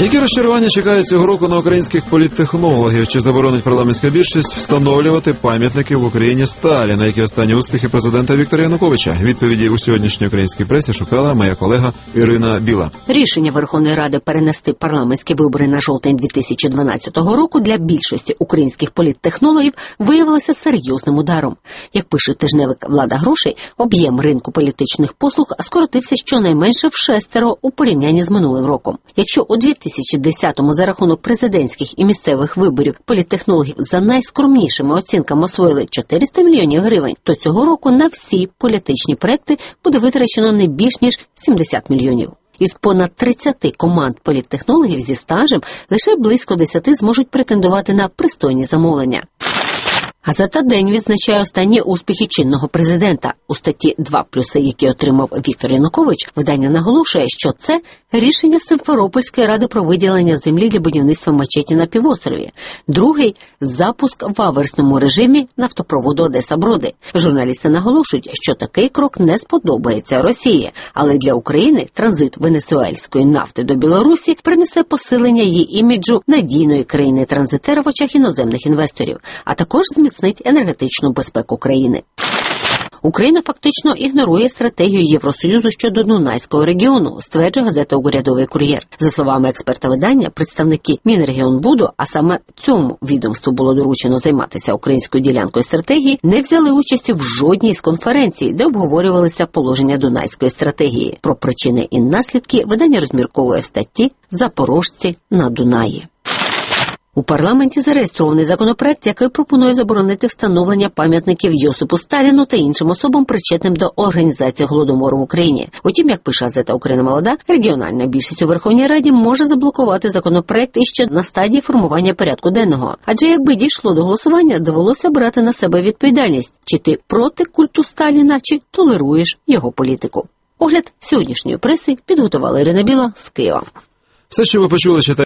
Які розчарування чекають цього року на українських політтехнологів? Чи заборонить парламентська більшість встановлювати пам'ятники в Україні Сталіна? Які останні успіхи президента Віктора Януковича? Відповіді у сьогоднішній українській пресі шукала моя колега Ірина Біла. Рішення Верховної Ради перенести парламентські вибори на жовтень 2012 року для більшості українських політтехнологів виявилося серйозним ударом. Як пише тижневик «Влада грошей», об'єм ринку політичних послуг скоротився щонайменше в 6 у порівнянні з минулим роком. Якщо у 2010-му за рахунок президентських і місцевих виборів політтехнологів за найскромнішими оцінками освоїли 400 мільйонів гривень, то цього року на всі політичні проекти буде витрачено не більш ніж 70 мільйонів. Із понад 30 команд політтехнологів зі стажем лише близько 10 зможуть претендувати на пристойні замовлення. Газета «День» відзначає останні успіхи чинного президента. У статті «Два плюси», які отримав Віктор Янукович, видання наголошує, що це рішення Симферопольської ради про виділення землі для будівництва мечеті на півострові. Другий – запуск в аверсному режимі нафтопроводу Одеса-Броди. Журналісти наголошують, що такий крок не сподобається Росії, але для України транзит венесуельської нафти до Білорусі принесе посилення її іміджу надійної країни-транзитера в очах іноземних інвесторів, а також зміцнить енергетичну безпеку країни. Україна фактично ігнорує стратегію Євросоюзу щодо Дунайського регіону, стверджує газета «Урядовий кур'єр». За словами експерта видання, представники Мінрегіонбуду, а саме цьому відомству було доручено займатися українською ділянкою стратегії, не взяли участі в жодній з конференцій, де обговорювалися положення Дунайської стратегії. Про причини і наслідки видання розмірковує в статті «Запорожці на Дунаї». У парламенті зареєстрований законопроект, який пропонує заборонити встановлення пам'ятників Йосипу Сталіну та іншим особам, причетним до організації Голодомору в Україні. Утім, як пише газета «Україна молода», регіональна більшість у Верховній Раді може заблокувати законопроект іще на стадії формування порядку денного. Адже якби дійшло до голосування, довелося брати на себе відповідальність, чи ти проти культу Сталіна, чи толеруєш його політику. Огляд сьогоднішньої преси підготувала Ірина Біла з Києва. Все, що ви почули, читайте